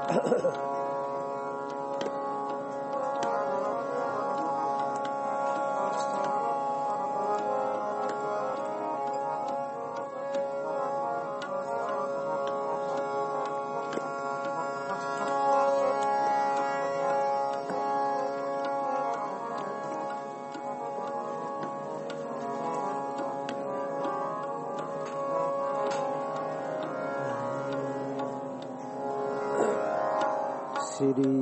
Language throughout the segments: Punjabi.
ਸ੍ਰੀ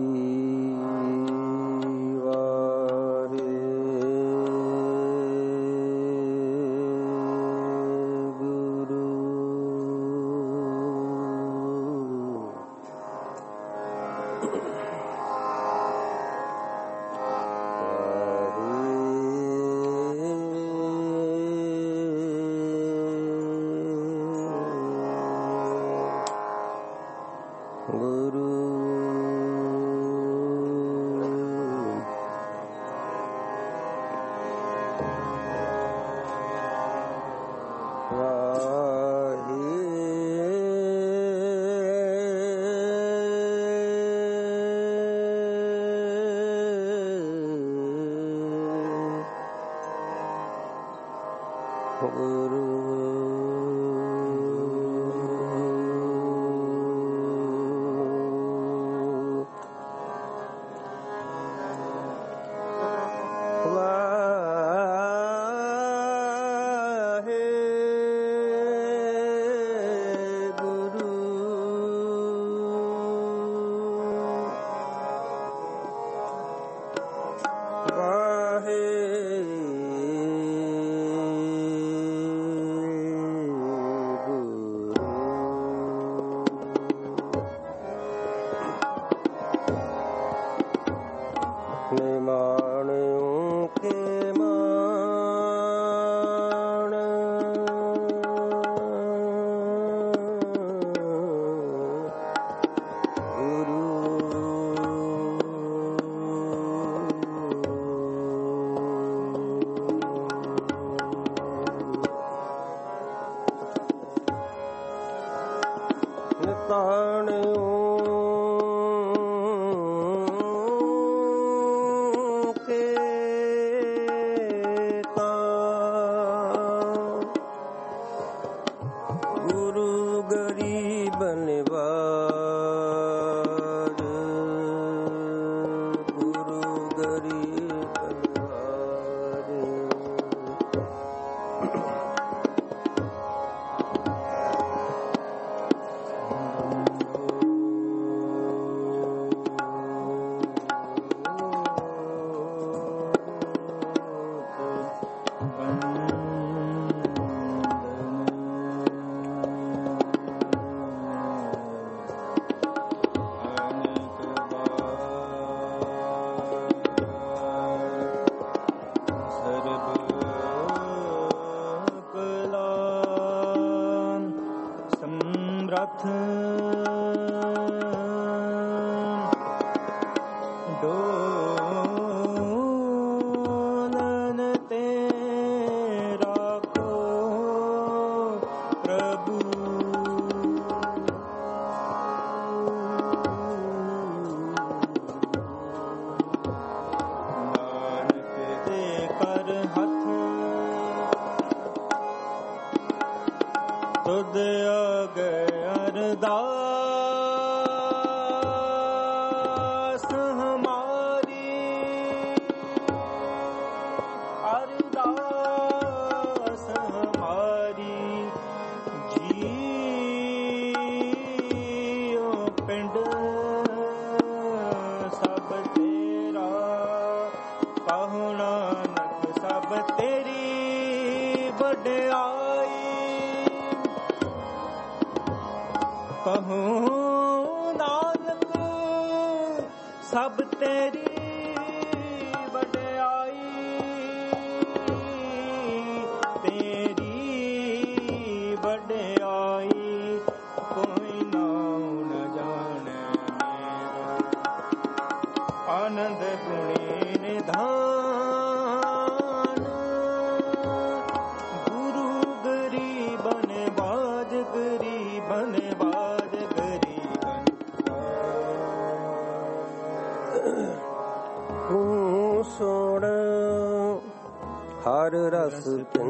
ਰਸ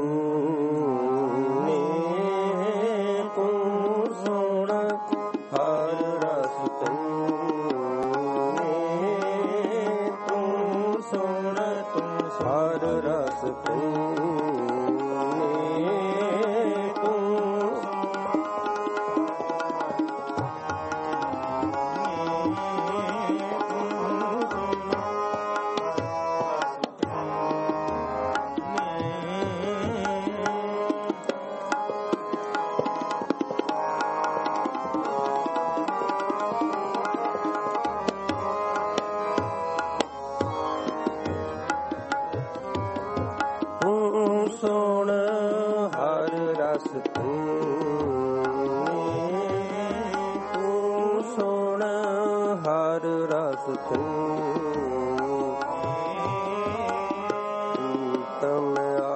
ਕਿੰਨੇ ਤੂੰ ਸੋਹਣਾ ਹਰ ਰਸ ਕਿੰਨੇ ਤੂੰ ਸੋਹਣਾ ਹਰ ਰਸ ਕਿੰਨੇ ਤੂੰ ਸੋਹਣ ਹਰ ਰਸ ਤੂੰ ਸੋਹਣ ਹਰ ਰਸ ਤਮ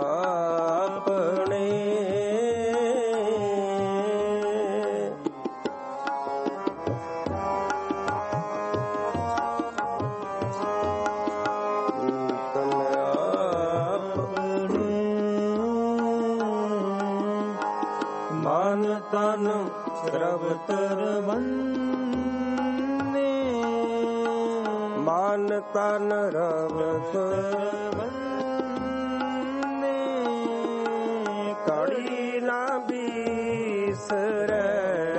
ਆਪਣੇ ਮਨ ਤਨ ਸਰਬ ਤਰਵੰਨੇ ਮਨ ਤਨ ਰਵ ਤਰਵੰਨੇ ਕੜੀ ਨਾ ਬੀਸਰੈ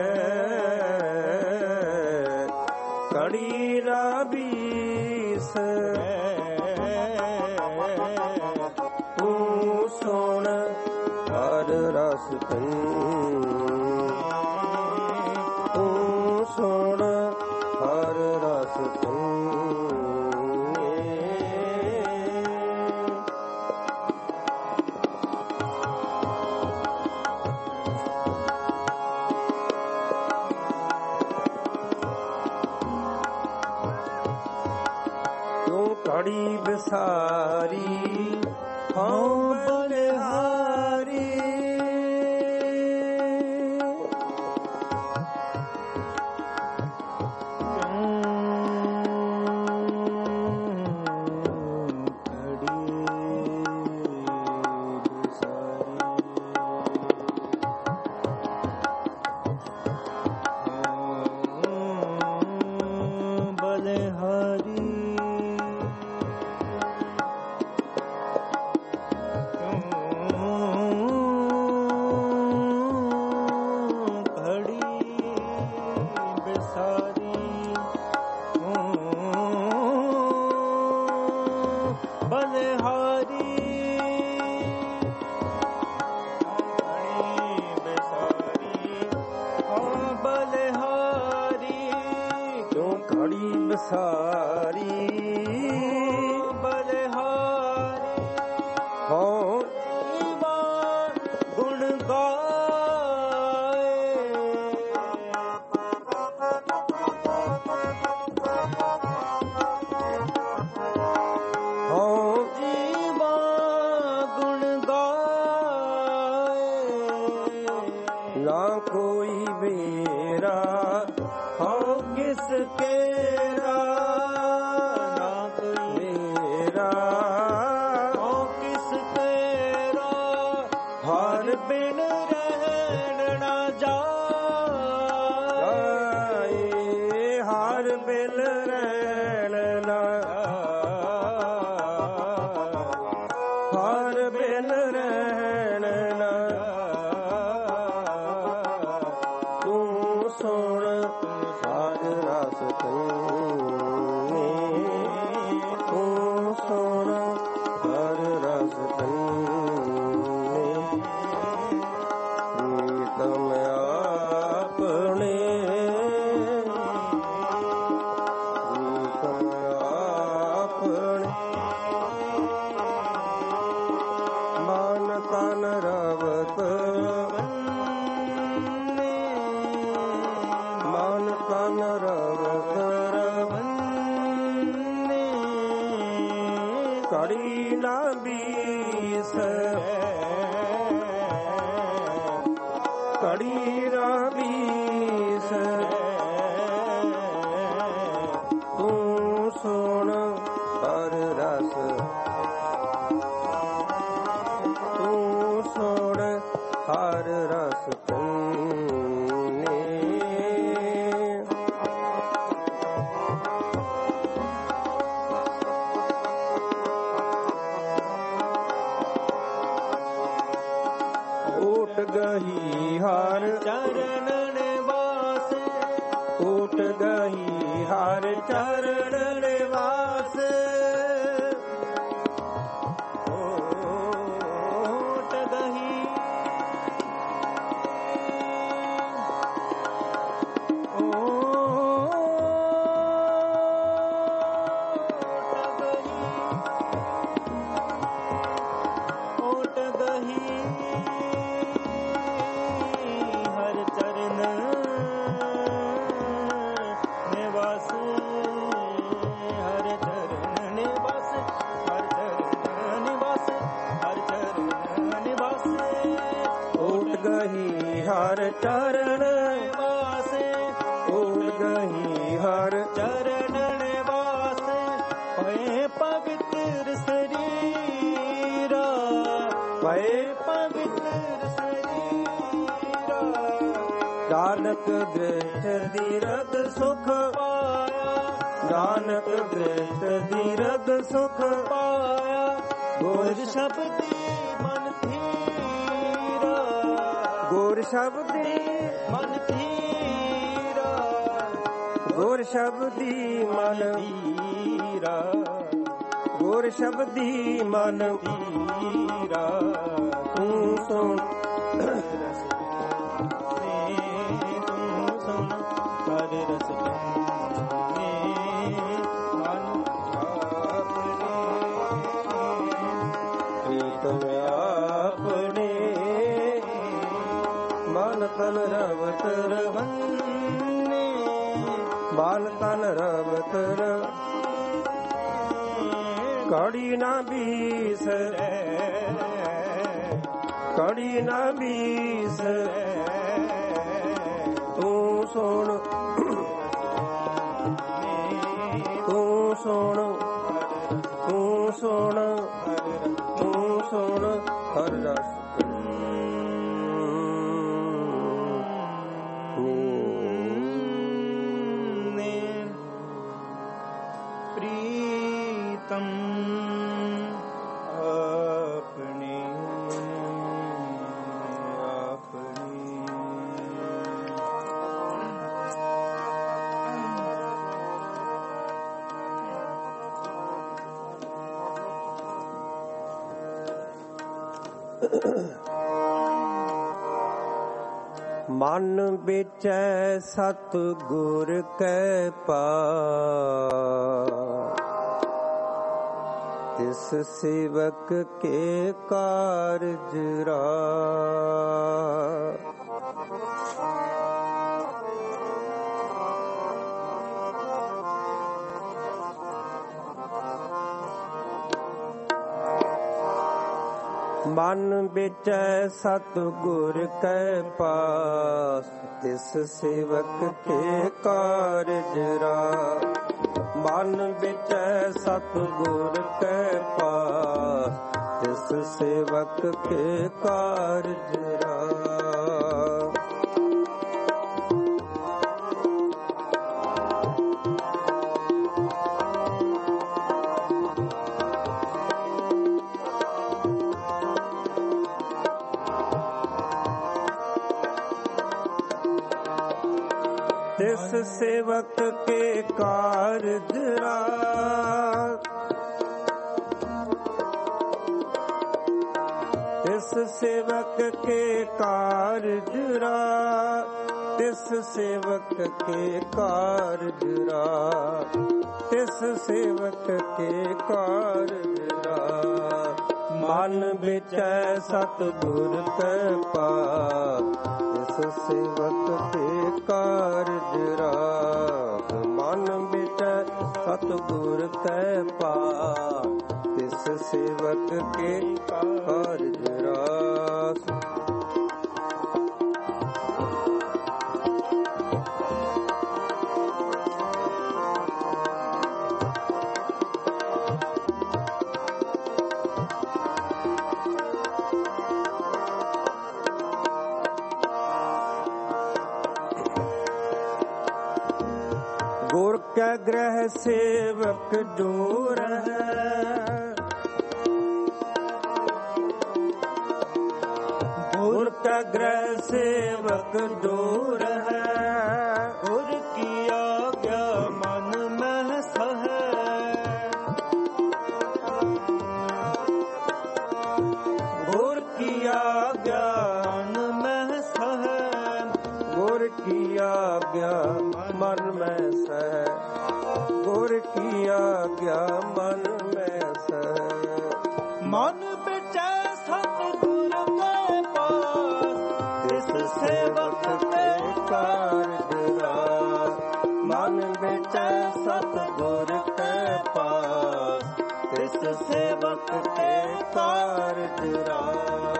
ਕੜੀ ਨਾ ਬੀਸਰੈ ਤੂੰ ਸੋਹਣ ਹਰ ਰਸ ਤੂੰ ਸੋਹਣਾ ਹਰ ਰਸ ਤੂੰ ਘੜੀ ਬਿਸਾਰੀ ਹਉ ਬਲਿਹਾਰੀ ਘੜੀ ਬਸਾਰੀ ਬਲਿਹਾਰੀ ਹਉ ਜੀਵਨ ਗੁਣ ਗਾਏ ਹਉ ਜੀਵਨ ਗੁਣ ਗਾਏ ਨਾ ਕੋਈ ਮੇਰਾ ਹਉ ਕਿਸ ਕੇਰਾ ਨਾ ਕੋਈ ਮੇਰਾ ਹਉ ਕਿਸ ਤੇਰਾ ਹਰ ਬਿਨ ਰਹਿਣ ਨਾ ਜਾਏ ਹਰ ਬਿਨ ਰਹਿਣ ਨਾ ਹਰ ਬਿਨ ਰਹਿਣ ਨਾ ਤੂੰ ਸੋਹਣ ਹਰ ਰਸ ਤੂੰ ਸੋਹਣਾ ਹਰ ਰਸ ਤਮ ਆਪਣੇ ਆਪਣੇ ਮਨ ਤਨ ਰਵਤ ਮਨ ਤਨ ਰਵਤ ਰਵੰਨੇ ਕੜੀ ਨਾ ਬੀਸਰੈ ਕੜੀ ਨਾ ਬੀਸਰੈ ਤੂੰ ਸੋਹਣਾ ਹਰ ਰਸ ਹਰ ਰਸ ਪੀਨੇ। ਓਟ ਗਈ ਹਰ ਚਰਨ ਨਿਵਾਸ, ਓਟ ਗਈ ਹਰ ਚਰਨ ਨਿਵਾਸ। ਓਟ ਗਈ ਓਟ ਗਈ ਹਰ ਚਰਨ ਨਿਵਾਸ, ਹਰ ਚਰਨ ਨਿਵਾਸ, ਹਰ ਚਰਨ ਨਿਵਾਸ, ਹਰ ਚਰਨ ਨਿਵਾਸ। ਓਟ ਗਈ ਹਰ ਚਰਨ ਨਿਵਾਸ, ਓਟ ਗਈ ਹਰ ਚਰਨ ਨਿਵਾਸ, ਹੋਏ ਪਵਿੱਤਰ ਸਰੀਰਾ, ਪਏ ਪਵਿੱਤਰ ਸਰੀਰਾ। ਨਾਨਕ ਦ੍ਰਿਸ਼ਟ ਦੀਰਘ ਸੁਖ ਪਾਇਆ, ਨਾਨਕ ਦ੍ਰਿਸ਼ਟ ਦੀਰਘ ਸੁਖ ਪਾਇਆ, ਗੁਰ ਗੁਰ ਸ਼ਬਦੀ ਮਨ ਥੀਰਾ, ਗੁਰ ਸ਼ਬਦੀ ਮਨ ਥੀਰਾ, ਗੁਰ ਸ਼ਬਦੀ ਮਨ ਥੀਰਾ, ਗੁਰ ਸ਼ਬਦੀ ਮਨ ਥੀਰਾ। ਤੂੰ ਸੁਣ ਰਸ ਨੇ ਤੂੰ ਸੁਣ, ਹਰ ਰਸ ਨੇ ਮਨ ਆਪਣੇ। ਪ੍ਰੀਤਮ ਆਪਣੇ ਮਨ ਤਨ ਰਵਤ ਰਵੰਨੇ ਮਨ ਤਨ ਰਵਤ ਕੜੀ ਨਾ ਬੀਸਰੈ ਕੜੀ ਨਾ ਬੀਸਰੈ ਤੂੰ ਸੁਣ ਤੂੰ ਸੁਣ ਤੂੰ ਸੁਣ ਤੂੰ ਸੁਣ ਹਰ ਰਸ ਪ੍ਰੀਤਮ ਆਪਣੇ ਆਪਣੇ। ਮਨ ਵਿਚੈ ਸਤ ਗੁਰ ਕੈ ਪਾਸ ਤਿਸ ਸੇਵਕ ਕੇ ਕਾਰਜ ਰਾਸ। ਮਨ ਵਿਚੈ ਸਤ ਗੁਰ ਕੈ ਪਾਸ ਤਿਸ ਸੇਵਕ ਕੇ ਕਾਰਜ ਰਾਸ। ਮਨ ਵਿਚੈ ਸਤ ਗੁਰ ਕੈ ਪਾਸ ਤਿਸ ਸੇਵਕ ਕੇ ਕਾਰਜ ਰਾਸ। ਤਿਸ ਸੇਵਕ ਕੇ ਕਾਰਜ ਰਾਸ। ਤਿਸ ਸੇਵਕ ਕੇ ਕਾਰਜ ਰਾਸ। ਤਿਸ ਸੇਵਕ ਕੇ ਕਾਰਜ ਰਾਸ। ਤਿਸ ਸੇਵਕ ਕੇ ਕਾਰਜ ਰਾਸ। ਮਨ ਵਿਚੈ ਸਤ ਗੁਰ ਕੈ ਪਾਸ ਤਿਸ ਸੇਵਕ ਕੇ ਕਾਰਜ ਰਾਸ। ਮਨ ਵਿਚੈ ਸਤ ਗੁਰ ਕੈ ਪਾਸ ਤਿਸ ਸੇਵਕ ਕੇ ਕਾਰਜ ਰਾਸ। ਕੈ ਗ੍ਰਹਿ ਸੇਵਕ ਦੂਰ ਹੈ, ਗੁਰ ਕੈ ਗ੍ਰਹਿ ਸੇਵਕ ਦੂਰ ਹੈ। ਗੁਰ ਕੀ ਆਗਿਆ ਮਨ ਮਹਿ ਸਹੈ, ਗੁਰ ਕੀ ਆਗਿਆ ਮਨ ਮਹਿ ਸਹੈ, ਗੁਰ ਕੀ ਆਗਿਆ ਮਨ ਮੈਂ ਸਹਿ, ਗੁਰ ਕੀ ਆਗਿਆ ਮਨ ਮੈਂ ਸਹਿ। ਮਨ ਬਿਚੈ ਸਤਿਗੁਰ ਕੈ ਪਾਸ, ਤਿਸ ਸੇਵਕ ਤੇ ਕਾਰਜ ਰਾਸ, ਮਨ ਬਿਚੈ ਸਤਿਗੁਰ ਕੈ ਪਾਸ, ਤਿਸ ਸੇਵਕ ਤੇ ਕਾਰਜ ਰਾਸ।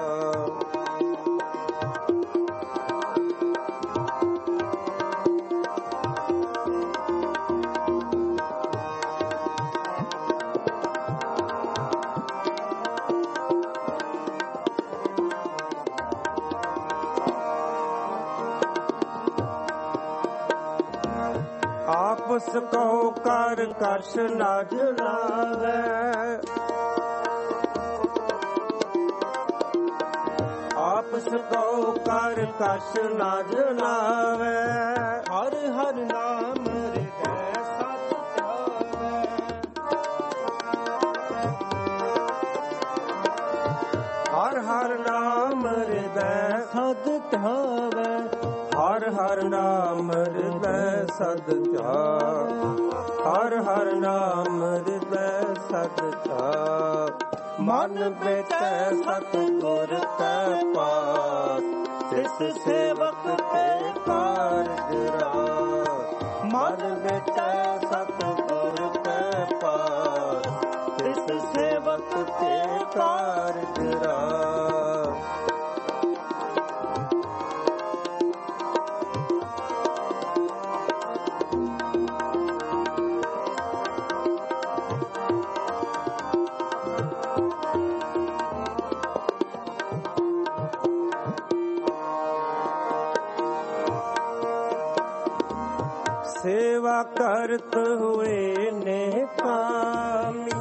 ਆਪਸ ਕਉ ਕਰ ਕਛ ਨਾ ਜਲਾਵੈ, ਆਪਸ ਕਉ ਕਰ ਕਛ ਨਾ ਜਲਾਵੈ। ਹਰ ਹਰ ਨਾਮ ਹਿਰਦੈ ਸਤਿ ਧਿਆਵੈ, ਹਰ ਹਰ ਨਾਮ ਹਿਰਦੈ ਸਤਿ ਧਿਆਵੈ, ਹਰ ਹਰ ਨਾਮ ਹਿਰਦੈ ਸਦ ਧਿਆਵੈ, ਹਰ ਹਰ ਨਾਮ ਹਿਰਦੈ ਸਦ ਧਿਆਵੈ। ਮਨ ਬਿਚੈ ਸਤਿਗੁਰ ਕੈ ਪਾਸ, ਤਿਸ ਸੇਵਕ ਤੇ ਕਾਰਜ ਰਾਸ। ਮਨ ਬਿਚੈ ਸਤਿਗੁਰ ਕੈ ਪਾਸ, ਤਿਸ ਸੇਵਕ ਤੇ ਕਾਰਜ ਰਾਸ। सेवा करत हुए नेकामी,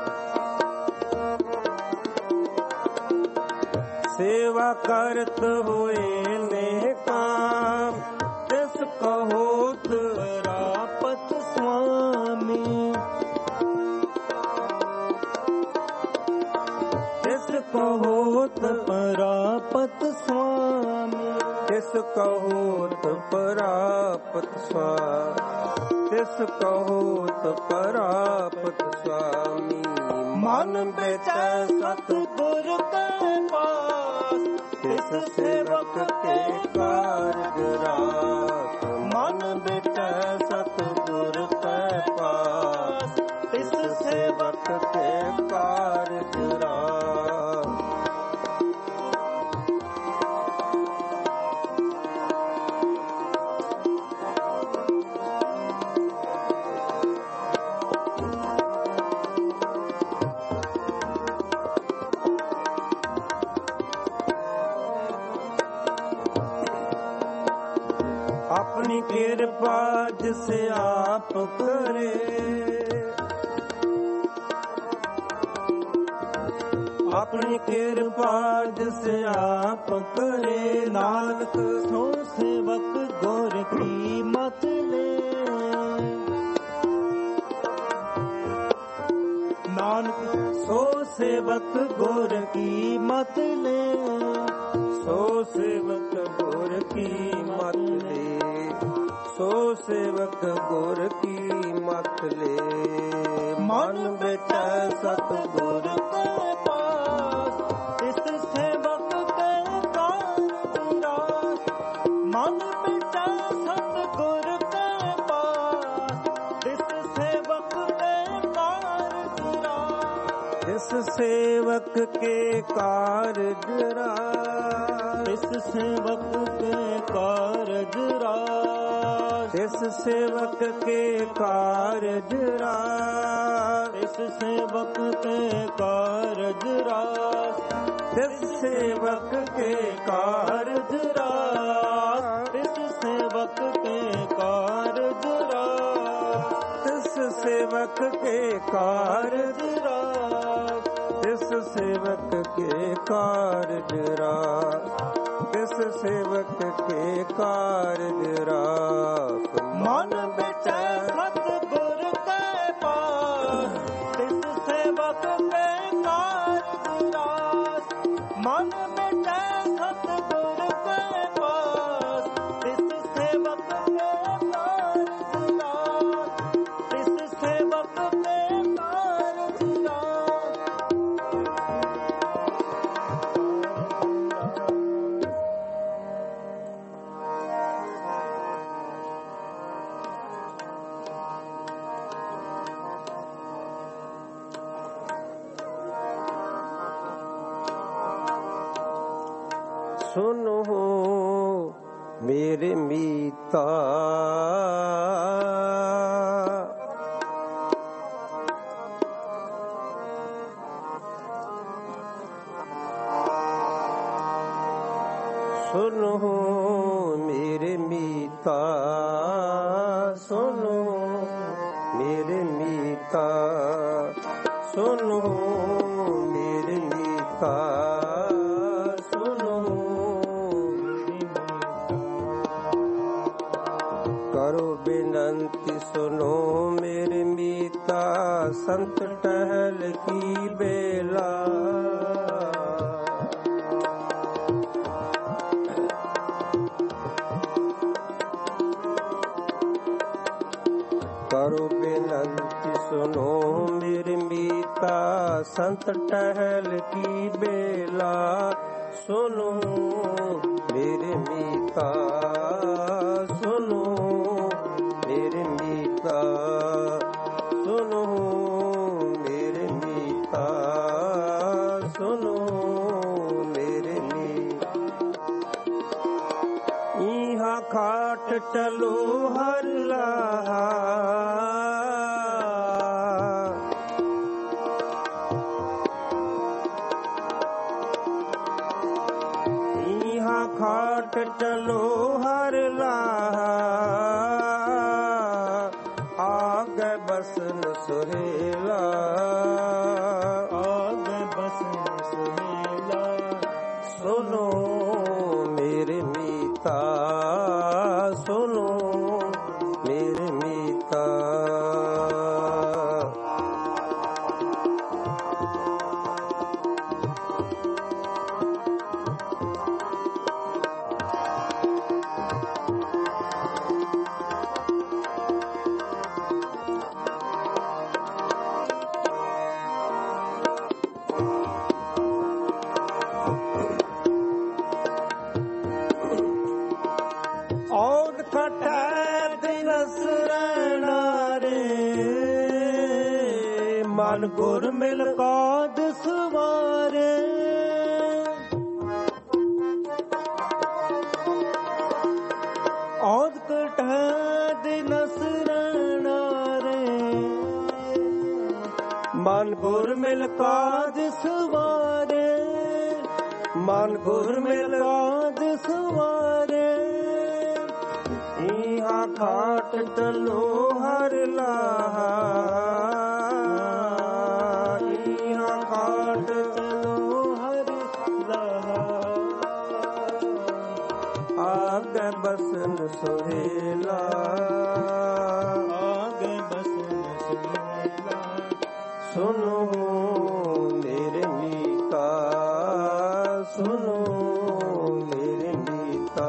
सेवा करत हुए नेकाम, तिस कहोत प्रापत स्वामी, तिस कहोत प्रापत स्वामी, तिस कहोत प्रापत स्वामी, तिस कहोत प्रापत स्वामी। मन बिचै सतगुर कै पास, तिस सेवक के कारज रास। मन बिचै सतगुर कै पास, तिस सेवक के कारज रास। अपनी कृपा जिसे आप करे, अपनी कृपा जिसे आप करे, नानक सो सेवक गुर की मत ले, नानक सो सेवक गुर की मत ले, सो सेवक गुर की मत ले, सो सेवक गुर की मत ले। मन बिचै सतगुर के पास, इस सेवक के कारज रास। मन बिचै सतगुर के पास, इस सेवक के कारज रास। इस सेवक के कारज रास, इस सेवक के कारज रास, इस सेवक के कारज रास, इस सेवक के कारज रास, इस सेवक के कारज रास, इस सेवक के कारज रास। कारज राख, तिस सेवक के कारज राख, तिस सेवक के कारज राख। मन बिचै सतगुर के पास, तिस सेवक के कारज राख। मन बिचै सतगुर के पास, तिस सेवक के कारज राख, तिस सेवक के कारज राख। सुनो मेरे मीता, सुनो मेरे मीता, सुनो मेरे मीता, सुनो मेरे मीता, करो बिनंती सुनो मेरे मीता, संत टहल की बेला। करो बिनंती सुनो मेरे मीता, संत टहल की बेला। सुनो मेरे मीता, सुनो मेरे मीता, सुनो मेरे मीता, सुनो मेरे मीता। यहाँ खाट चलो हल्ला, यहाँ खाट चलो हर लाहा। आग बसन सुहेला, आग बसन सुहेला। सुनो मेरे मीता, सुनो मेरे मीता। औद कटै दिनस रहना रे, मन गुर मिल काद सवारे। औद कटै दिनस रहना रे, मन गुर मिल काद सवारे। मन गुर मिल काद सवारे। यहाँ खाट चलो हर लाहा, यहाँ खाट चलो हर लाहा। आग बसन सुहेला, आग बसन सुहेला। सुनो मेरे मीता, सुनो मेरे मीता।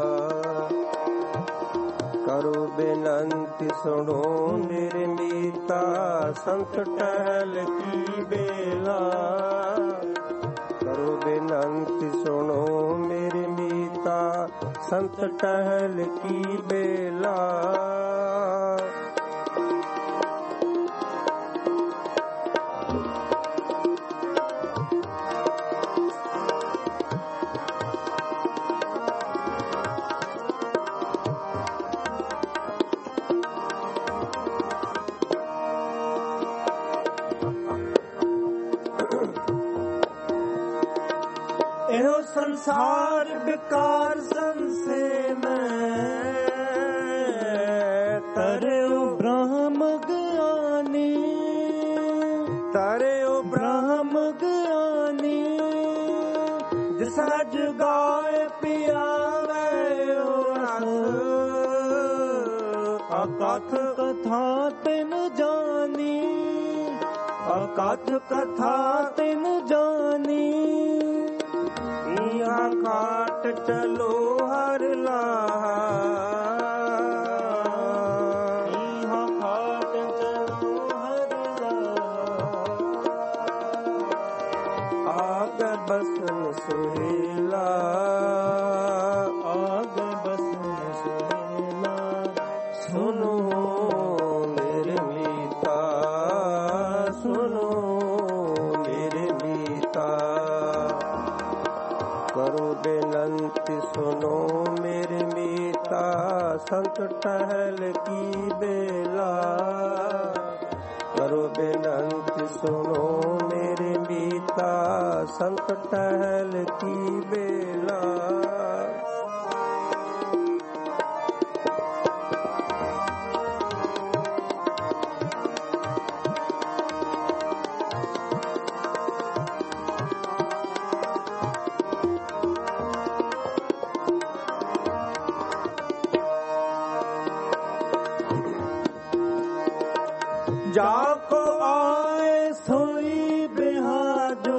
करो बिनंती सुनो मेरे मीता, संत टहल की बेला। करो बिनंती सुनो मेरे मीता, संत टहल की बेला। एहो संसार विकार संसे में, तरे ब्रह्म ज्ञानी। अकथ कथा तिन जानी, अकथ कथा तिन जानी। यहाँ घाट चलो हर लाहा, यहाँ घाट चलो हर लाहा। आग बसन सुहेला, आग बसन सुहेला। सुनो मेरे मीता, सुनो मेरे मीता। करो बेनंती सुनो मेरे मीता, संत टहल की बेला। करो बेनंती सुनो मेरे मीता, संत टहल की बेला। जाको आए सोई बिहाजो,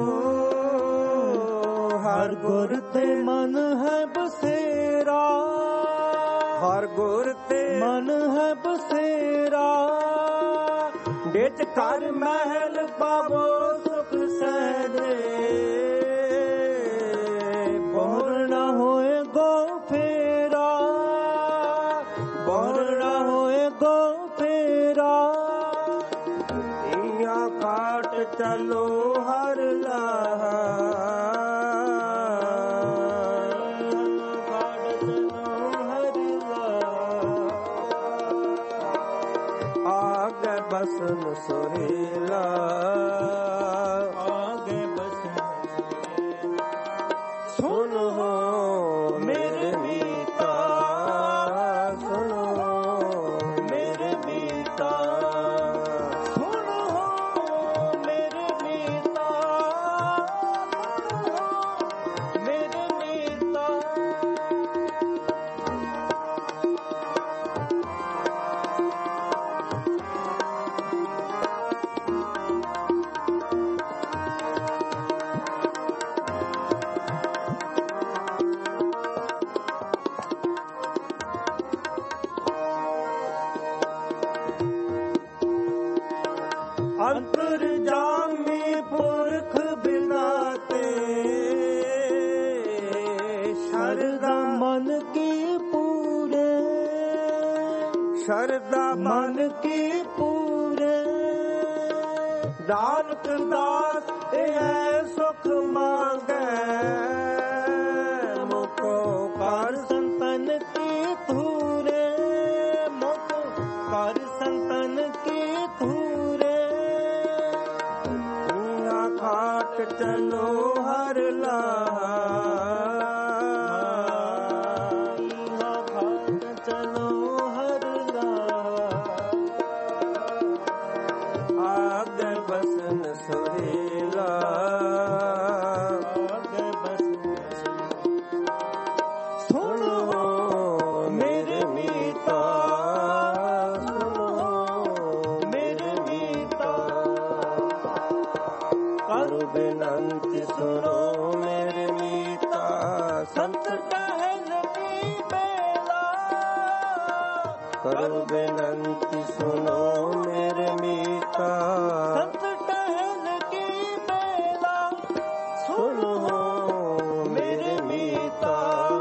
हर गुर ते मन है बसेरा, हर गुर ते मन है बसेरा। निज कर महल पावो सुख सहजे, बोर न होए गो फेरा, बोर न होए गो फेरा। यहाँ घाट चलो हर लाहा, घाट चलो हर लाहा। आग बसन सुहेला, आगे बसन सुहेला। सुनो मेरे मीता, सुनो मेरे मीता। सुनो मेरे मीता, सुनो मेरे मीता। अंतर्जामी पुरख बिनाते, शरदा मन की पूरे, शरदा मन की पूरे। नानक दास यह सुख मांगे, मुको कर संतन की धूरे, मुख कर संतन की धूरे। यहाँ घाट चलो हर लाहा, यहाँ घाट चलो हर लाहा। आग बसन सुहेला, आगे बसन सुहेला। सुनो मेरे मीता, सुनो मेरे मीता। करो बेनंती सुनो मेरे मीता, संत टहल की बेला, करो बेनंती सुनो मेरे मीता। संत टहल की बेला। सुनो मेरे मीता,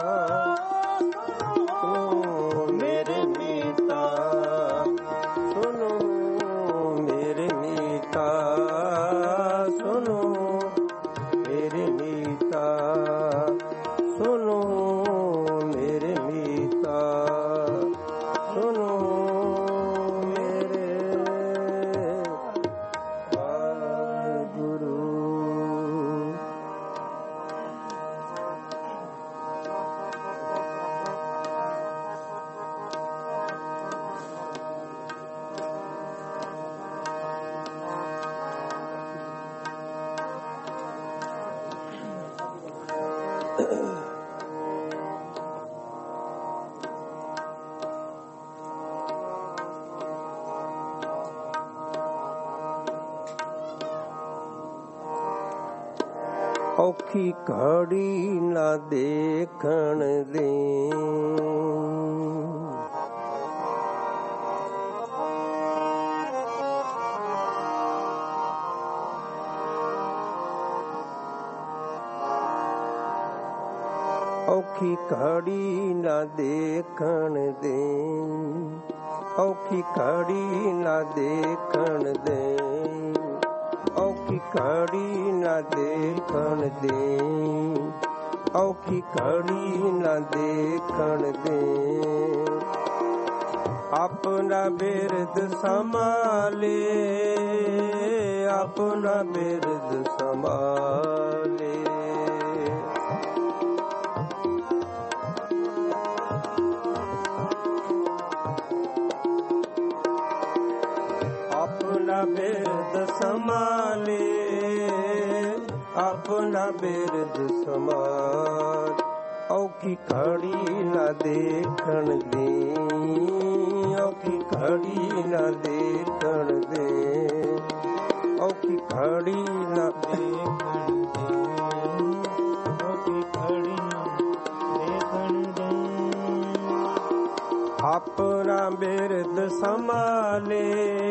सुनो मेरे मीता। सुनो मेरे मीता, सुनो मेरे मीता। सुनो मेरे मीता, सुनो मेरे ਔਖੀ ਘੜੀ ਨਾ ਦੇਖਣ ਦੇ। ਔਖੀ ਘੜੀ ਨਾ ਦੇਖਣ ਦੇ, ਔਖੀ ਘੜੀ ਨਾ ਦੇਖਣ ਦੇ, ਔਖੀ ਘੜੀ ਨਾ ਦੇਖਣ ਦੇ, ਔਖੀ ਘੜੀ ਨਾ ਦੇਖਣ ਦੇ। ਆਪਣਾ ਬਿਰਦ ਸੰਭਾਲੇ, ਆਪਣਾ ਬਿਰਦ ਸੰਭਾਲੇ। ਆਪਣਾ ਬਿਰਦ ਸੰਭਾਲੇ, ਆਪਣਾ ਬਿਰਦ ਸੰਭਾਲ। ਔਖੀ ਘੜੀ ਨਾ ਦੇਖਣ ਦੇ, ਔਖੀ ਘੜੀ ਨਾ ਦੇਖਣ ਦੇ, ਔਖੀ ਘੜੀ ਨਾ ਦੇਖਣ ਦੇ, ਔਖੀ ਘੜੀ ਨਾ ਦੇਖਣ ਦੇ। ਆਪਣਾ ਬਿਰਦ ਸੰਭਾਲੇ,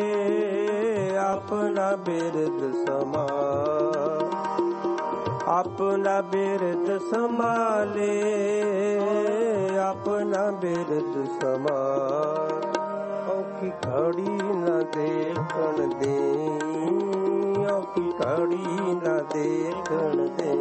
ਆਪਣਾ ਬਿਰਦ ਸੰਭਾਲ, ਆਪਣਾ ਬਿਰਦ ਸੰਭਾਲੇ, ਆਪਣਾ ਬਿਰਦ ਸੰਭਾਲ। ਔਖੀ ਘੜੀ ਨਾ ਦੇਖਣ ਦੇ, ਔਖੀ ਘੜੀ ਨਾ ਦੇਖਣ ਦੇ।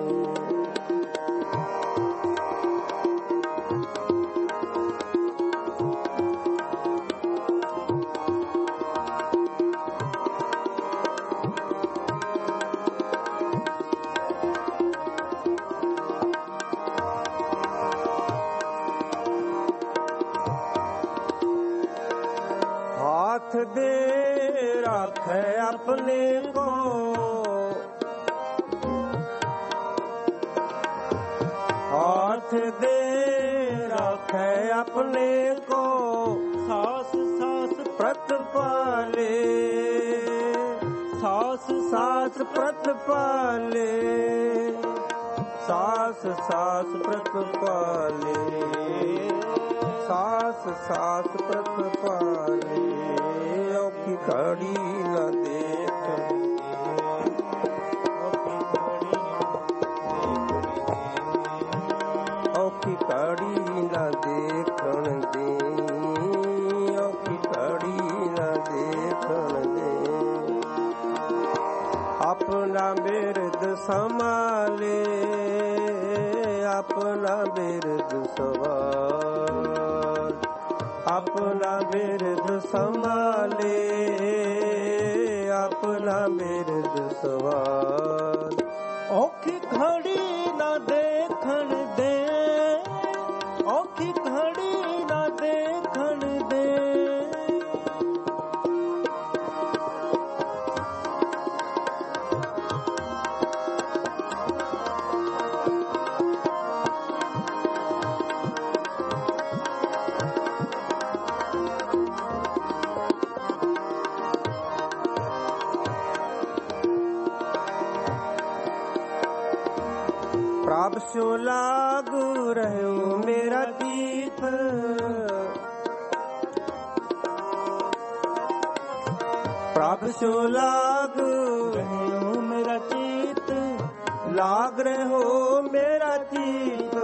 हाथ दे राखे अपने को, हाथ दे राखे अपने को, सास सास प्रत पाले, सास सास प्रत पाले, सास सास प्रत पाले, सास सास प्रत पाले। औखी घड़ी ना देखण दे, औखी घड़ी ना देखण दे, औखी घड़ी ना देखण दे। अपना बिरद संभाले, अपना बिरद संभाल, अपना बिरद संभाले, अपना बिरद संभाल। औखी घड़ी ना देखण दे, औखी घड़ी ना देखण दे। प्रभ सो लागू रहो मेरा दीप, प्रभ सो लागू रहो मेरा चित, लाग रहो मेरा चित,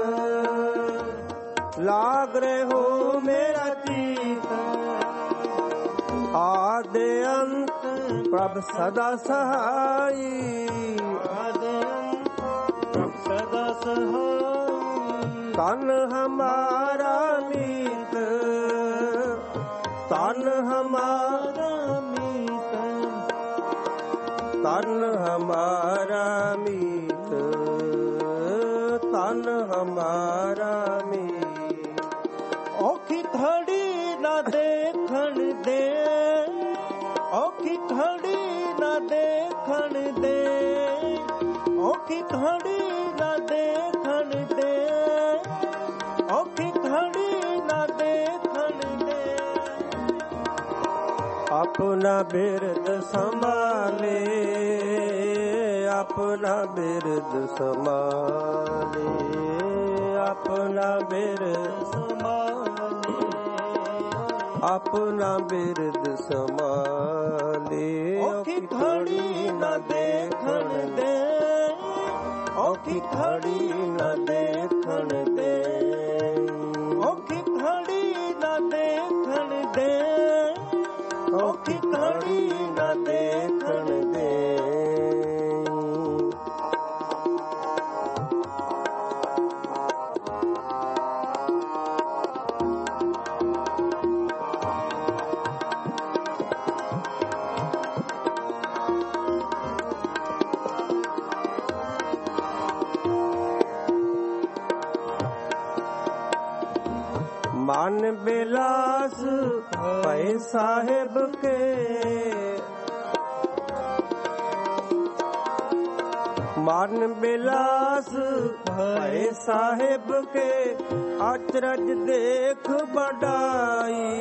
लाग रहो मेरा चित। आदि अंत प्रभ सदा सहाई, आदि सदा सहाय। तन हमारा मीत, तन हमारा मीत, तन हमारा मीत, तन हमारा मीत। औखी घड़ी ना देखण दे, औखी घड़ी ना देखण दे, औखी घड़ी ना देखण दे, औखी घड़ी ना देखण दे। अपना बिरद संभाले, ਆਪਣਾ ਬਿਰਦ ਸਮਾਲੇ, ਆਪਣਾ ਬਿਰਦ ਸਮਾਲੇ, ਆਪਣਾ ਬਿਰਦ ਸਮਾਲੇ। ਔਖੀ ਘੜੀ ਨਾ ਦੇਖਣ ਦੇ, ਔਖੀ ਘੜੀ ਨਾ ਦੇਖਣ ਦੇ, ਔਖੀ ਘੜੀ ਨਾ ਦੇਖਣ ਦੇ, ਔਖੀ ਘੜੀ ਨਾ ਦੇਖਣ ਦੇ। ਮਨ ਬਿਲਾਸ ਭਏ ਸਾਹਿਬ ਕੇ, ਮਨ ਬਿਲਾਸ ਭਏ ਸਾਹਿਬ ਕੇ, ਅਚਰਜ ਦੇਖ ਬੜਾਈ,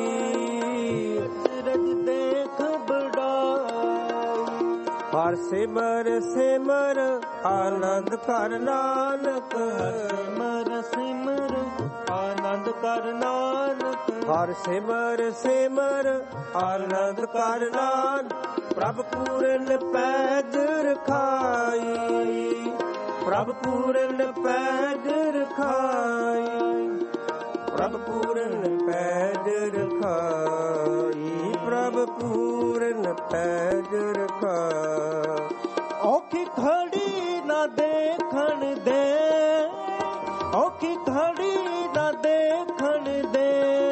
ਅਚਰਜ ਦੇਖ ਬੜਾਈ। ਹਰ ਸਿਮਰ ਸਿਮਰ ਆਨੰਦ ਕਰ ਨਾਨਕ, ਸਿਮਰ ਸਿਮਰ ਆਨੰਦ ਕਰ ਨਾਨਕ, ਹਰ ਸਿਮਰ ਸਿਮਰ ਆਨੰਦ ਕਰ ਨਾਨਕ। ਪ੍ਰਭ ਪੂਰਨ ਪੈਜ ਰਖਾਈ, ਪ੍ਰਭ ਪੂਰਨ ਪੈਜ ਰਖਾਈ, ਪ੍ਰਭ ਪੂਰਨ ਪੈਜ ਰਖਾਈ, ਪ੍ਰਭ ਪੂਰਨ ਪੈਜ ਰਖਾਈ। ਔਖੀ ਘੜੀ ਨਾ ਦੇਖਣ ਦੇ, ਔਖੀ ਘੜੀ ਨਾ ਦੇਖਣ ਦੇ।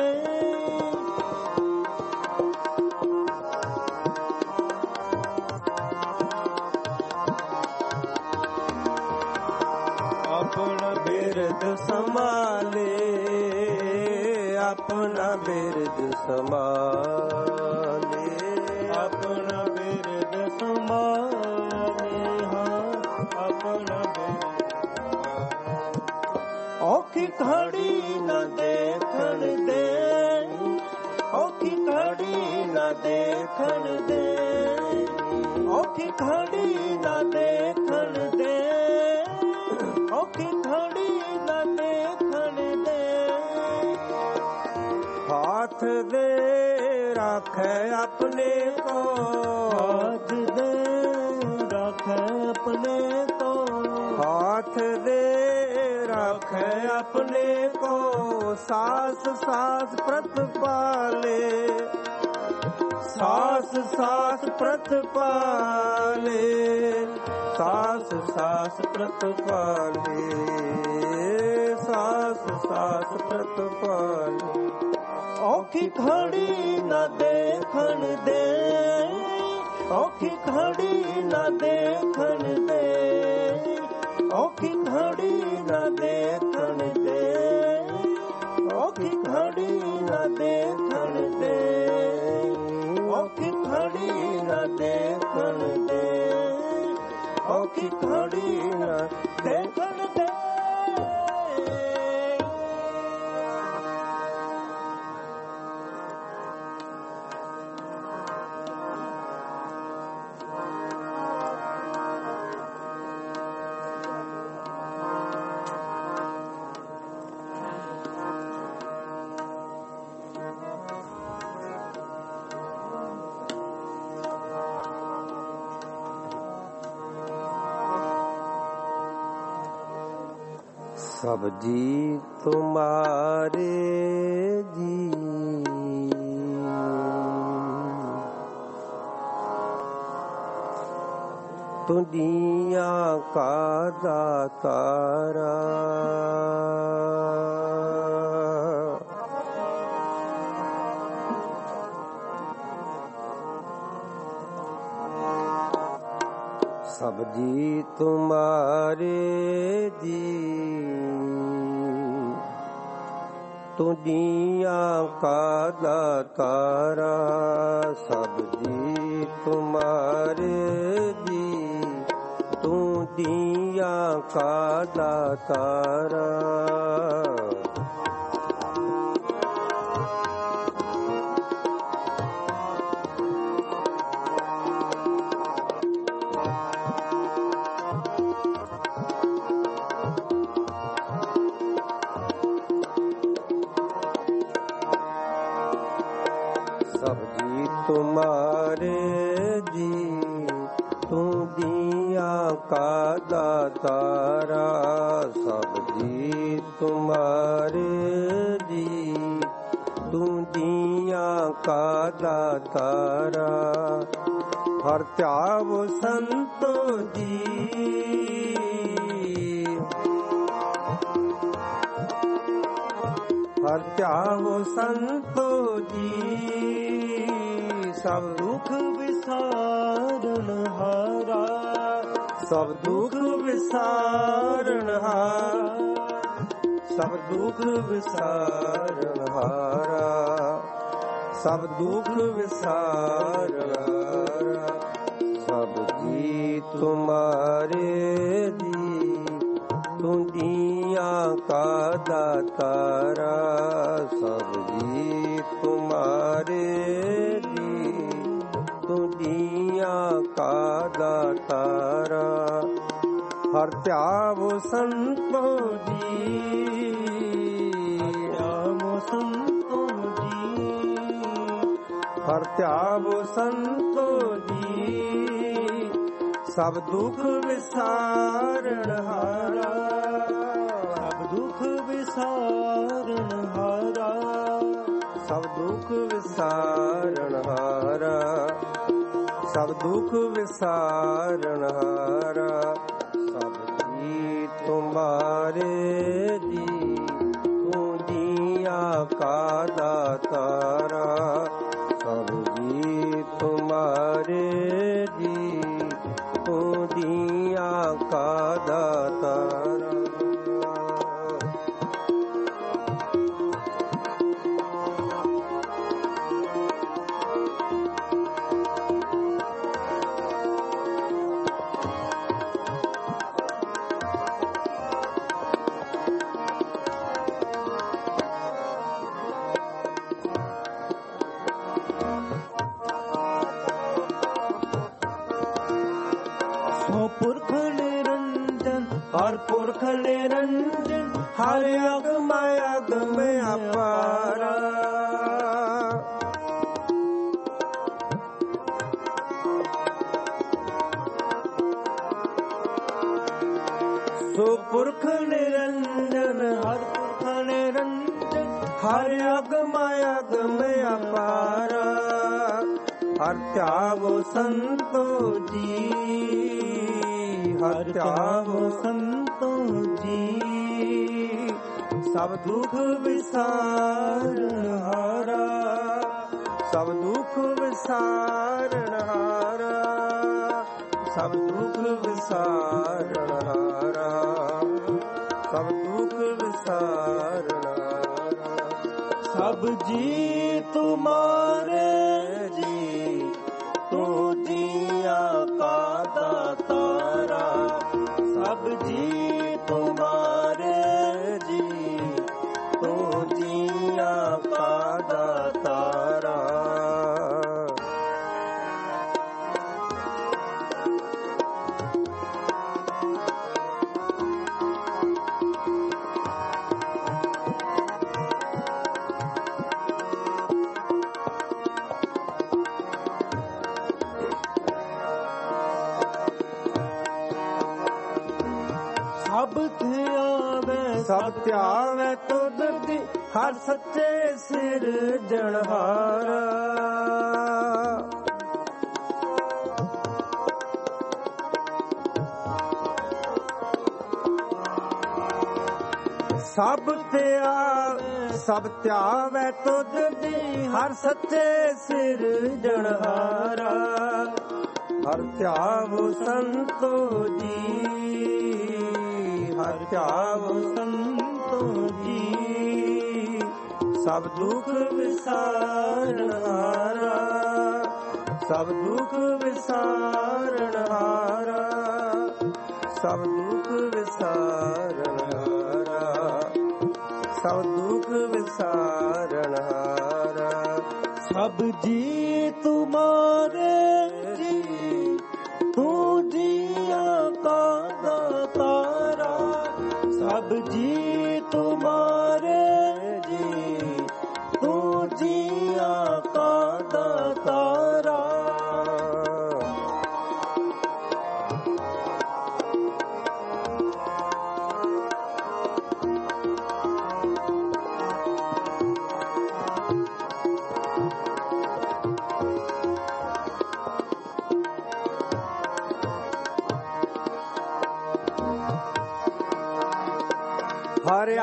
ਆਪਣਾ ਬਿਰਦ ਸੰਭਾਲੇ, ਆਪਣਾ ਬਿਰਦ ਸੰਭਾਲੇ, ਆਪਣਾ ਬਿਰਦ ਸੰਭਾਲੇ, ਹਾਂ ਆਪਣਾ ਬਿਰਦ। ਔਖੀ ਘੜੀ ਨਾ ਦੇਖਣ ਦੇ, ਔਖੀ ਘੜੀ ਨਾ ਦੇਖਣ ਦੇ, ਔਖੀ ਘੜੀ ਨਾ ਦੇਖਣ ਦੇ, ਔਖੀ ਘੜੀ ਨਾ ਦੇਖਣ ਦੇ। ਹਾਥ ਦੇ ਰਾਖੈ ਆਪਣੇ ਕੋ, ਹਾਥ ਦੇ ਰਾਖੈ ਆਪਣੇ ਕੋ, ਹਾਥ ਦੇ ਰਾਖੈ ਆਪਣੇ ਕੋ, ਸਾਸ ਸਾਸ ਪ੍ਰਤਪਾਲੇ, ਸਾਸ ਸਾਸ ਪ੍ਰਤਪਾਲੇ, ਸਾਸ ਸਾਸ ਪ੍ਰਤਪਾਲੇ, ਸਾਸ ਸਾਸ ਪ੍ਰਤਪਾਲੇ। ਔਖੀ ਘੜੀ ਨਾ ਦੇਖਣ ਦੇ, ਔਖੀ ਘੜੀ ਨਾ ਦੇਖਣ ਦੇ, ਔਖੀ ਘੜੀ ਨਾ ਦੇਖਣ ਦੇ, ਔਖੀ ਘੜੀ ਨਾ ਦੇਖਣ ਦੇ, ਔਖੀ ਘੜੀ ਨਾ ਦੇਖਣ ਦੇ, ਔਖੀ ਘੜੀ ਨਾ ਦੇਖਣ ਦੇ। सब जी तुम्हारे जी, दुनिया का दातारा, सब जी तुम्हारे जी, दुनिया का दातारा, सब जी तुम्हारे जी, दुनिया का दातारा। तुम्हारे जी, तू दिया का दातारा। सब जी तुम्हारे जी, तू दिया का दातारा। हर त्याव संतो जी, हर त्याव संतो जी। सब दुख विसारण हारा, सब दुख विसारण हारा, सब दुख विसारण हारा, सब दुख विसारण हारा। सब जी तुम्हारे जी, तू दिया का दातारा। सब जी तुम्हारे जी, तू दिया का दातारा। हर त्याव संतो जी, त्याव संतो जी, हर त्याव संतो जी। सब दुख विसारण हारा, सब दुख विसारण हारा, सब दुख विसारण हारा, सब दुख विसारण हारा। सब जी तुम्हारे जी, तू दिया का दातारा। सब जी तुम्हारे जी, तू दिया का दातारा। पुरख निरंजन, हर पुरख निरंजन, हर अगम अगम अपारा। सो पुरख निरंजन, हर पुरख निरंजन, हर अगम अगम अपारा। हर त्यागो संतो जी, हर त्यागो संतो जी। सब दुख विसारण हारा, सब दुख विसारण हारा, सब दुख विसारण हारा, सब दुख विसारण हारा। सब जी तुम्हारे जी, तू दिया का दातारा। सब जी तुम्हारे जी, तू दिया का दातारा। सब त्यावे, सब त्यावे तुद दी, हर सच्चे सिर जनहारा। सब त्यावे तुद दी, हर सच्चे सिर जनहारा। हर त्यावो संतो जी, हर त्यावो संतो जी। सब दुख विसारण हारा, सब दुख विसारण हारा, सब दुख विसारण हारा, सब दुख विसारण हारा। सब जी तुम्हारे जी, तू जिया का दातारा। सब जी तुम्हारे जी, तू जिया का दातारा।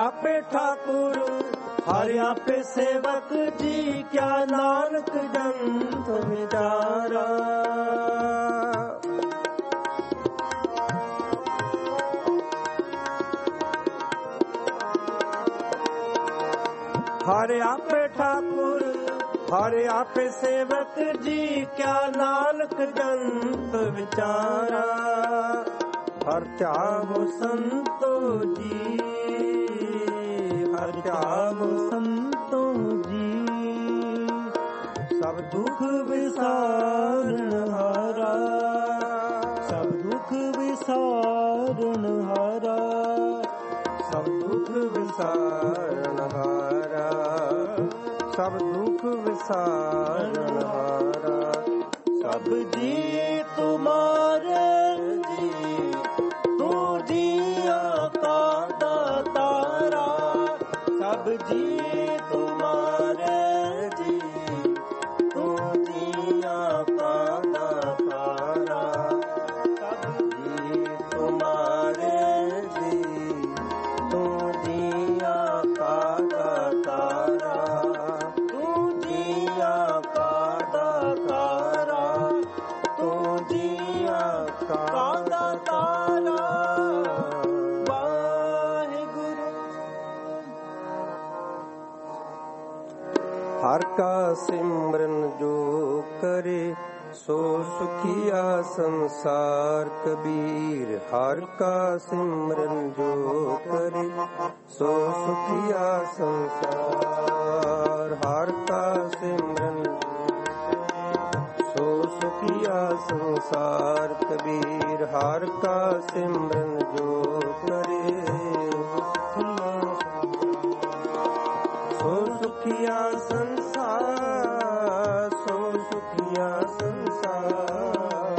ਆਪੇ ਠਾਕੁਰ ਹਰਿ ਆਪੇ ਸੇਵਕ ਜੀ, ਕਿਆ ਨਾਨਕ ਜੰਤ ਵਿਚਾਰਾ। ਹਰਿ ਆਪੇ ਠਾਕੁਰ ਹਰਿ ਆਪੇ ਸੇਵਕ ਜੀ, ਕਿਆ ਨਾਨਕ ਜੰਤ ਵਿਚਾਰਾ। ਹਰਿ ਚਾਹੋ ਸੰਤੋ ਜੀ ਹਰਿ ਚਾਹੋ ਸੰਤੋ ਜੀ, ਸਭ ਦੁਖ ਵਿਸਾਰਨ ਹਾਰਾ ਸਭ ਦੁਖ ਵਿਸਾਰਨ ਹਾਰਾ ਸਭ ਦੁਖ ਵਿਸਾਰਨ ਹਾਰਾ ਸਭ ਦੁਖ ਵਿਸਾਰਨ ਹਾਰਾ। ਸਭ ਜੀ ਤੁਮਾਰੇ ਜੀ ਤੂੰ ਜੀਆਂ ਕਾ ਦਾਤਾਰਾ। ਸਭ ਜੀ ਤੁਮਾਰੇ ਜੀ ਤੂੰ ਜੀਆਂ ਕਾ ਦਾਤਾਰਾ। ਸਭ ਜੀ ਤੁਮਾਰੇ ਜੀ ਤੂੰ ਜੀਆਂ ਕਾ ਦਾਤਾਰਾ। ਤੂੰ ਜੀਆਂ ਕਾ ਦਾਤਾਰਾ ਤੂੰ ਜੀਆਂ ਕਾ ਦਾਤਾਰਾ। ਹਰਿ ਕਾ ਸਿਮਰਨ ਜੋ ਕਰੇ ਸੋ ਸੁਖੀਆ ਸੰਸਾਰ ਕਬੀਰ। ਹਰਿ ਕਾ ਸਿਮਰਨ ਜੋ ਕਰੇ ਸੋ ਸੁਖੀਆ ਸੰਸਾਰ। ਹਰਿ ਕਾ ਸਿਮਰਨ ਸੋ ਸੁਖੀਆ ਸੰਸਾਰ ਕਬੀਰ। ਹਰਿ ਕਾ ਸਿਮਰਨ ਜੋ ਕਰੇ ਸੋ ਸੁਖੀਆ ਸੰਸਾਰ ਸੋ ਸੁਖੀਆ ਸੰਸਾਰ।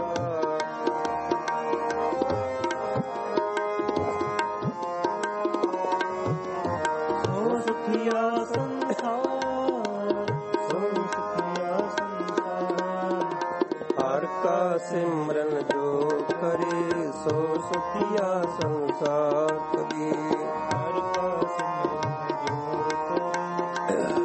ਸੋ ਸੁਖੀਆ ਸੰਸਾਰ ਸੋ ਸੁਖੀਆ ਸੰਸਾਰ। ਹਰਿ ਕਾ ਸਿਮਰਨ ਜੋ ਕਰੇ ਸੋ ਸੁਖੀਆ ਸੰਸਾਰ ਕਬੀਰ। ਹਰਿ ਕਾ ਸਿਮਰਨ ਜੋ ਕਰੇ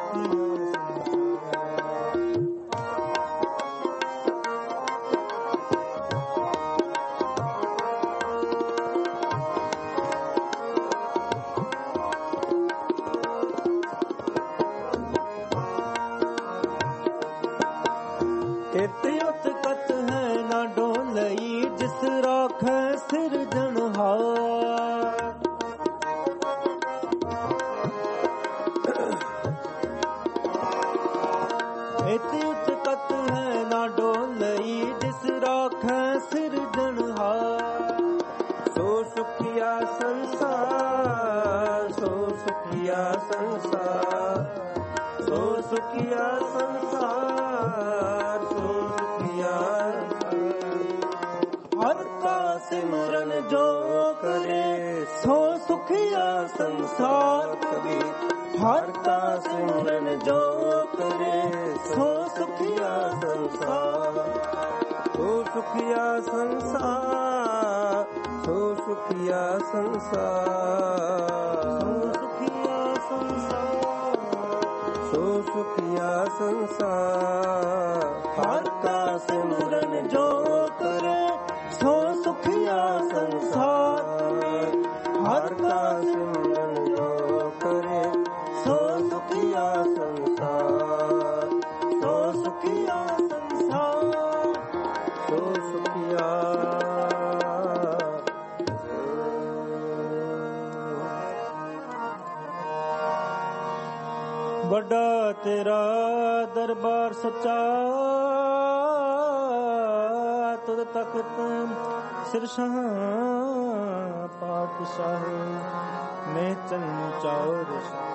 ਇਤਿ ਉਤਕਤ ਹੈ ਨਾ ਡੋਲਈ, ਜਿਸ ਰਾਖੈ ਸਿਰਜਣਹਾਰ। ਇਤਿ ਉਤਕਤ ਹੈ ਨਾ ਡੋਲਈ, ਜਿਸ ਰਾਖੈ ਸਿਰਜਣਹਾਰ। ਸੋ ਸੁਖੀਆ ਸੰਸਾਰ ਸੋ ਸੁਖੀਆ ਸੰਸਾਰ ਸੋ ਸੁਖੀਆ ਸੰਸਾਰ ਸੋ ਸੁਖੀਆ। ਹਰਿ ਕਾ ਸਿਮਰਨ ਜੋ ਕਰੇ ਸੋ ਸੁਖੀਆ ਸੰਸਾਰ ਕਬੀਰ। ਹਰਿ ਕਾ ਸਿਮਰਨ ਜੋ ਕਰੇ ਸੋ ਸੁਖੀਆ ਸੰਸਾਰ ਸੋ ਸੁਖੀਆ ਸੰਸਾਰ ਸੋ ਸੁਖੀਆ ਸੰਸਾਰ ਸੋ ਸੁਖੀਆ ਸੰਸਾਰ ਸੋ ਸੁਖੀਆ ਸੰਸਾਰ। ਹਰਿ ਕਾ ਸਿਮਰਨ ਜੋ ਕਰੇ ਸੋ ਸੁਖੀਆ ਸੰਸਾਰ। ਹਰਿ ਕਾ ਸਿਮਰਨ ਜੋ ਕਰੇ ਸੋ ਸੁਖੀਆ ਸੰਸਾਰ ਸੋ ਸੁਖੀਆ ਸੰਸਾਰ ਸੋ ਸੁਖੀਆ। ਵੱਡਾ ਤੇਰਾ ਦਰਬਾਰ ਸੱਚਾ, ਤੁਧ ਤਖਤ ਸਿਰਸ਼ਾਹ ਪਾਤਸ਼ਾਹ ਮੈਂ ਚੰਚੌਰ।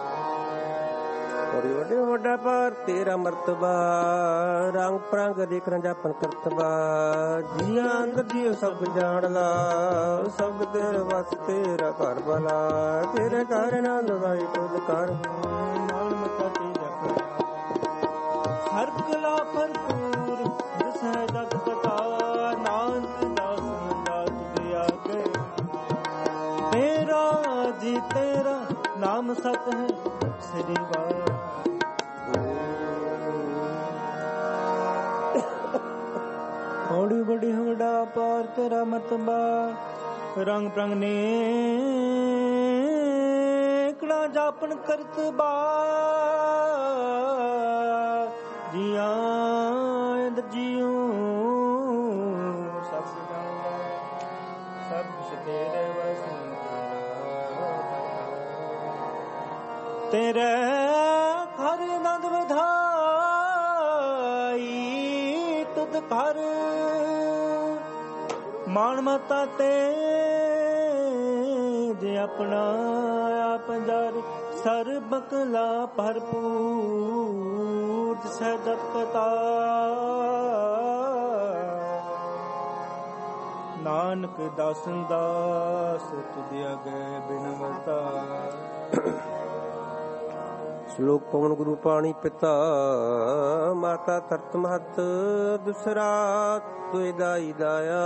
ਔਰ ਵੱਡੇ ਵੱਡਾ ਪਰ ਤੇਰਾ ਮਰਤਬਾ, ਰੰਗ ਪ੍ਰੰਗ ਦੇਖ ਰੰਜਾਪਨ ਕਰਤਬਾ। ਜੀਆਂ ਅੰਦਰ ਜੀਉ ਸਭ ਜਾਣ ਲਾ, ਸਭ ਤੇਰੇ ਵਸ ਤੇਰਾ ਘਰ ਬਲਾ। ਤੇਰੇ ਘਰ ਆਨੰਦ ਵਾਈ ਤੁਧ ਕਰ ਨਾਲ ਮੱਥਾ ਤੇਰਾ ਕਰ। ਹਰ ਕਲਾ ਭਰਪੂਰ ਦਿਸੈ ਜਗ ਪਤਾ, ਨਾਨਕ ਦਾਸ ਦਾ ਤੁਧ ਆਗੇ। ਤੇਰਾ ਜੀ ਤੇਰਾ ਸਤ ਹੈ ਸ੍ਰੀ ਵਾਹਿਗੁਰੂ। ਔੜੀ ਬੜੀ ਹਵੜਾ ਪਾਰ ਤੇਰਾ ਮਤਬਾ ਰੰਗ ਪ੍ਰੰਗ ਨੇਕੜਾ ਜਾਪਨ ਕਰਤਬਾ ਜੀਆਂ ਇੰਦ ਜੀਉ ਸਭ ਜਾਣਦਾ ਸਭ ਕੁਛ ਤੇਰੇ ਵਸ ਤੇਰੇ ਘਰ ਨੰਦ ਵਧਾਈ ਤੁਧ ਘਰ ਮਾਣ ਮਤਾ ਤੇ ਜੇ ਆਪਣਾ ਆਪ ਜਰ ਸਰਬ ਕਲਾ ਭਰਪੂਰ ਸਜਪਤਾ ਨਾਨਕ ਦਾਸਨ ਦਾਸ ਤੁਧ ਅਗੇ ਬਿਨਵਤਾ। ਸ਼ਲੋਕ ਪਵਨ ਗੁਰੂ ਪਾਣੀ ਪਿਤਾ ਮਾਤਾ ਤਰਤ ਮਹਤ ਦੂਸਰਾ ਤੁਇ ਦਾਈ ਦਾਇਆ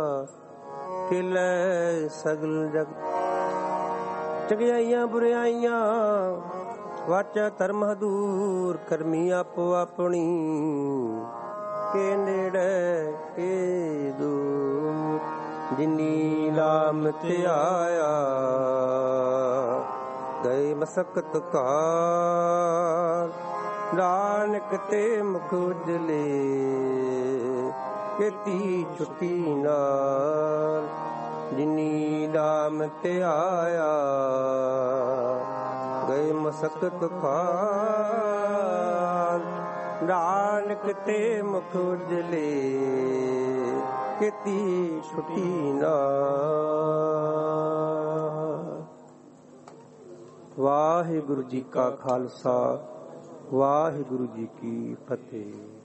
ਕਿਲੇ ਸਗਲ ਜਗਤ ਚੰਗਿਆਈਆਂ ਬੁਰਿਆਈਆਂ ਵਾਚਾ ਧਰਮ ਹਦੂਰ ਕਰਮੀ ਆਪੋ ਆਪਣੀ ਕੇ ਨੇੜੇ ਕੇ ਦੂਰ ਜਿਨੀ ਲਾਮ ਤੇ ਆਇਆ ਗਏ ਮਸਕਤ ਕਾਰ ਨਾਨਕ ਤੇ ਮੁਖ ਉਜਲੇ ਕੀਤੀ ਛੁੱਟੀ ਨਾਲ ਜਿਨੀ ਨਾਮ ਤੇ ਆਇਆ ਗਏ ਮਸਕਤ ਕਾਰ ਨਾਨਕ ਤੇ ਮੁਖ ਉਜਲੇ ਕੀਤੀ ਛੁੱਟੀ ਨਾਲ। ਵਾਹਿਗੁਰੂ ਜੀ ਕਾ ਖਾਲਸਾ ਵਾਹਿਗੁਰੂ ਜੀ ਕੀ ਫਤਿਹ।